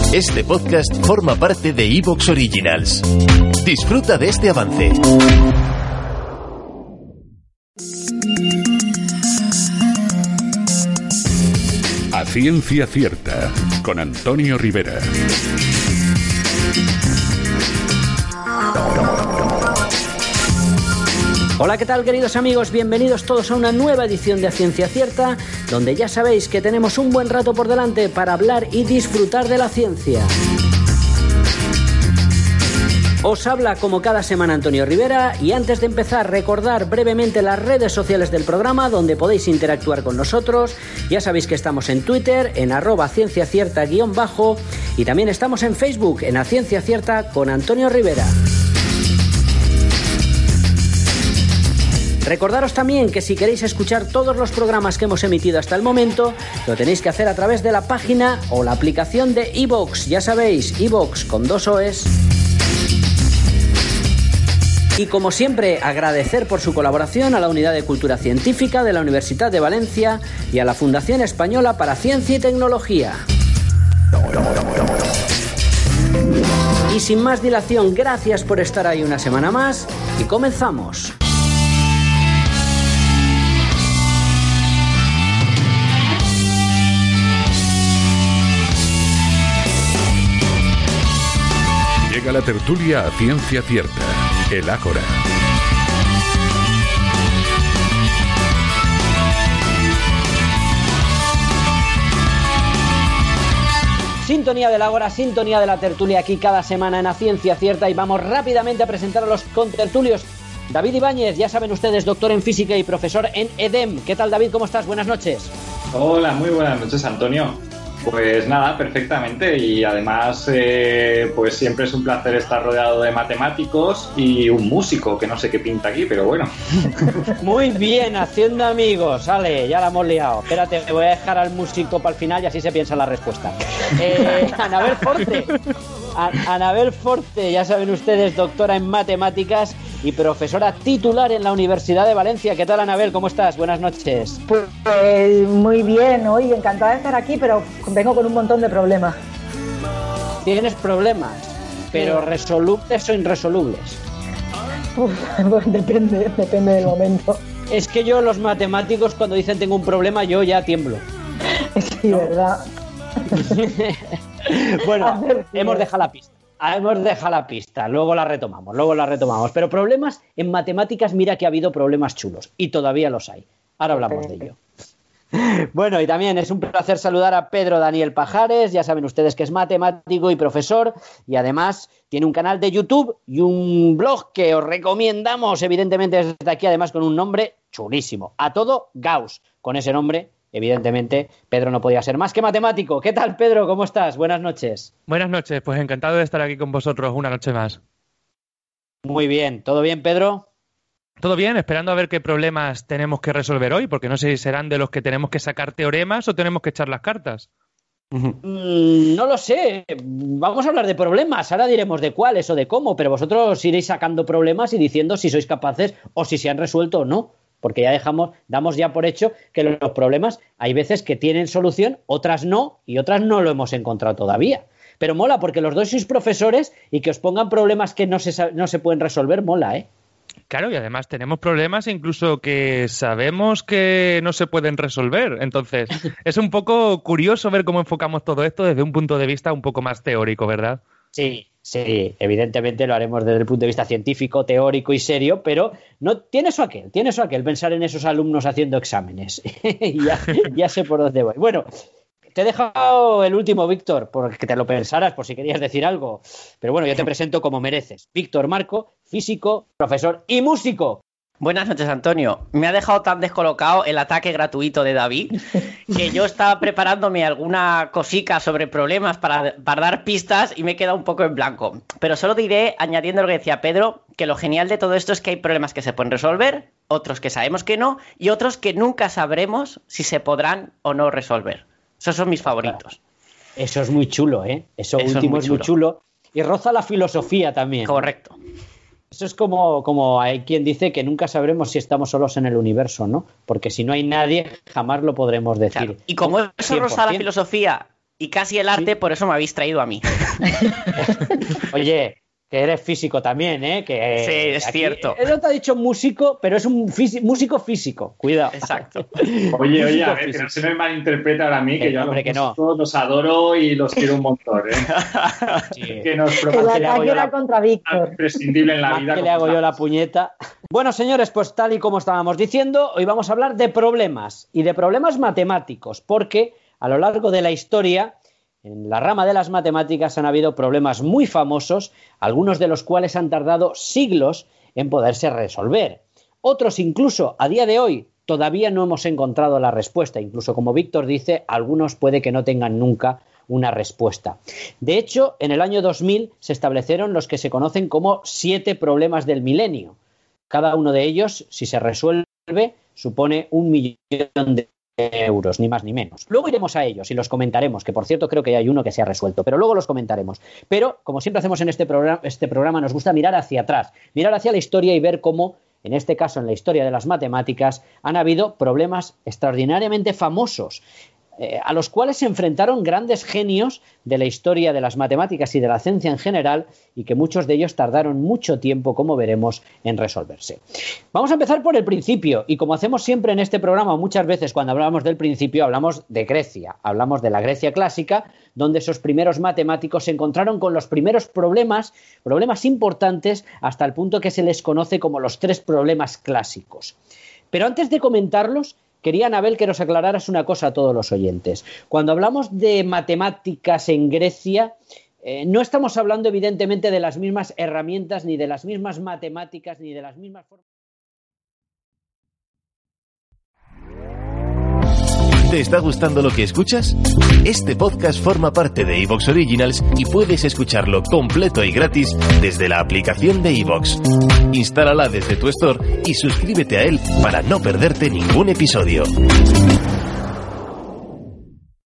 Este podcast forma parte de Evox Originals. Disfruta de este avance. A Ciencia Cierta, con Antonio Rivera. Hola, ¿qué tal, queridos amigos? Bienvenidos todos a una nueva edición de A Ciencia Cierta, donde ya sabéis que tenemos un buen rato por delante para hablar y disfrutar de la ciencia. Os habla como cada semana Antonio Rivera, y antes de empezar, recordar brevemente las redes sociales del programa donde podéis interactuar con nosotros. Ya sabéis que estamos en Twitter, en @cienciacierta_, y también estamos en Facebook, en A Ciencia Cierta con Antonio Rivera. Recordaros también que si queréis escuchar todos los programas que hemos emitido hasta el momento, lo tenéis que hacer a través de la página o la aplicación de Evox. Ya sabéis, Evox con 2 O's. Y como siempre, agradecer por su colaboración a la Unidad de Cultura Científica de la Universidad de Valencia y a la Fundación Española para Ciencia y Tecnología. Y sin más dilación, gracias por estar ahí una semana más y comenzamos. Llega la tertulia A Ciencia Cierta, el Ágora. Sintonía del Ágora, sintonía de la tertulia aquí cada semana en A Ciencia Cierta, y vamos rápidamente a presentar a los contertulios. David Ibáñez, ya saben ustedes, doctor en física y profesor en EDEM. ¿Qué tal, David? ¿Cómo estás? Buenas noches. Hola, muy buenas noches, Antonio. Pues nada, perfectamente, y además pues siempre es un placer estar rodeado de matemáticos y un músico que no sé qué pinta aquí, pero bueno. Muy bien, haciendo amigos. Vale, ya la hemos liado. Espérate, me voy a dejar al músico para el final y así se piensa la respuesta. Anabel Forte. Anabel Forte, ya saben ustedes, doctora en matemáticas y profesora titular en la Universidad de Valencia. ¿Qué tal, Anabel? ¿Cómo estás? Buenas noches. Pues muy bien, hoy encantada de estar aquí, pero vengo con un montón de problemas. ¿Tienes problemas? ¿Pero resolubles o irresolubles? Pues depende del momento. Es que yo, los matemáticos, cuando dicen tengo un problema, yo ya tiemblo. Sí, ¿verdad? Bueno, hemos dejado la pista, luego la retomamos. Pero problemas en matemáticas, mira que ha habido problemas chulos, y todavía los hay. Ahora hablamos de ello. Bueno, y también es un placer saludar a Pedro Daniel Pajares. Ya saben ustedes que es matemático y profesor, y además tiene un canal de YouTube y un blog que os recomendamos, evidentemente, desde aquí, además con un nombre chulísimo, A Todo Gauss. Con ese nombre, evidentemente, Pedro no podía ser más que matemático. ¿Qué tal, Pedro? ¿Cómo estás? Buenas noches. Buenas noches, pues encantado de estar aquí con vosotros una noche más. Muy bien, ¿todo bien, Pedro? Todo bien, esperando a ver qué problemas tenemos que resolver hoy, porque no sé si serán de los que tenemos que sacar teoremas o tenemos que echar las cartas. No lo sé, vamos a hablar de problemas, ahora diremos de cuáles o de cómo, pero vosotros iréis sacando problemas y diciendo si sois capaces o si se han resuelto o no. Porque ya damos ya por hecho que los problemas hay veces que tienen solución, otras no, y otras no lo hemos encontrado todavía. Pero mola, porque los dos sois profesores y que os pongan problemas que no se pueden resolver, mola, ¿eh? Claro, y además tenemos problemas incluso que sabemos que no se pueden resolver. Entonces, es un poco curioso ver cómo enfocamos todo esto desde un punto de vista un poco más teórico, ¿verdad? Sí, evidentemente lo haremos desde el punto de vista científico, teórico y serio, pero no tiene eso aquel pensar en esos alumnos haciendo exámenes. ya sé por dónde voy. Bueno, te he dejado el último, Víctor, porque te lo pensaras por si querías decir algo, pero bueno, yo te presento como mereces. Víctor Marco, físico, profesor y músico. Buenas noches, Antonio. Me ha dejado tan descolocado el ataque gratuito de David que yo estaba preparándome alguna cosica sobre problemas para dar pistas y me he quedado un poco en blanco. Pero solo diré, añadiendo lo que decía Pedro, que lo genial de todo esto es que hay problemas que se pueden resolver, otros que sabemos que no, y otros que nunca sabremos si se podrán o no resolver. Esos son mis favoritos. Eso es muy chulo, ¿eh? Eso último es muy chulo. Y roza la filosofía también. Correcto. Eso es como hay quien dice que nunca sabremos si estamos solos en el universo, ¿no? Porque si no hay nadie, jamás lo podremos decir. Claro. Y como eso roza la filosofía, Y casi el arte, por eso me habéis traído a mí. Oye, que eres físico también, ¿eh? Que, sí, es aquí, cierto. Él no te ha dicho músico, pero es un músico físico. Cuidado. Exacto. Oye, a ver, que no se me malinterpreta ahora a mí, que yo a los músicos los adoro y los quiero un montón, ¿eh? Sí. Que nos El ataque era contra Víctor. Imprescindible en la vida. ¿Qué le hago yo la puñeta? Bueno, señores, pues tal y como estábamos diciendo, hoy vamos a hablar de problemas y de problemas matemáticos, porque a lo largo de la historia, en la rama de las matemáticas han habido problemas muy famosos, algunos de los cuales han tardado siglos en poderse resolver. Otros incluso a día de hoy todavía no hemos encontrado la respuesta. Incluso como Víctor dice, algunos puede que no tengan nunca una respuesta. De hecho, en el año 2000 se establecieron los que se conocen como 7 problemas del milenio. Cada uno de ellos, si se resuelve, supone 1 millón de euros, ni más ni menos. Luego iremos a ellos y los comentaremos, que por cierto creo que hay uno que se ha resuelto, pero luego los comentaremos. Pero, como siempre hacemos en este programa, nos gusta mirar hacia atrás, mirar hacia la historia y ver cómo, en este caso en la historia de las matemáticas, han habido problemas extraordinariamente famosos, a los cuales se enfrentaron grandes genios de la historia de las matemáticas y de la ciencia en general, y que muchos de ellos tardaron mucho tiempo, como veremos, en resolverse. Vamos a empezar por el principio, y como hacemos siempre en este programa, muchas veces cuando hablamos del principio hablamos de Grecia, hablamos de la Grecia clásica, donde esos primeros matemáticos se encontraron con los primeros problemas importantes, hasta el punto que se les conoce como los 3 problemas clásicos. Pero antes de comentarlos, quería, Anabel, que nos aclararas una cosa a todos los oyentes. Cuando hablamos de matemáticas en Grecia, no estamos hablando evidentemente de las mismas herramientas, ni de las mismas matemáticas, ni de las mismas formas. ¿Te está gustando lo que escuchas? Este podcast forma parte de Evox Originals y puedes escucharlo completo y gratis desde la aplicación de Evox. Instálala desde tu store y suscríbete a él para no perderte ningún episodio.